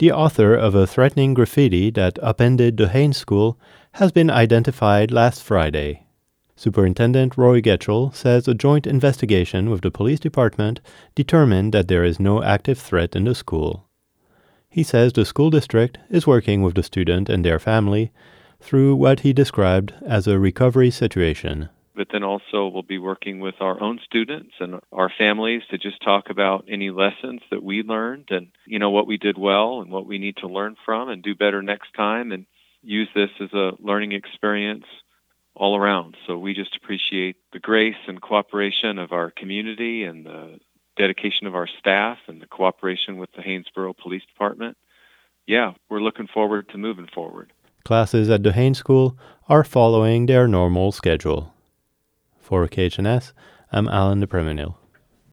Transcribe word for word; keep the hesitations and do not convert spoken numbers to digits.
The author of a threatening graffiti that upended the Haines School has been identified last Friday. Superintendent Roy Getchell says a joint investigation with the police department determined that there is no active threat in the school. He says the school district is working with the student and their family through what he described as a recovery situation. But then also we'll be working with our own students and our families to just talk about any lessons that we learned and, you know, what we did well and what we need to learn from and do better next time, and use this as a learning experience all around. So we just appreciate the grace and cooperation of our community and the dedication of our staff and the cooperation with the Haynesboro Police Department. Yeah, we're looking forward to moving forward. Classes at the Haines School are following their normal schedule. For K H N S, I'm Alan DePreminil.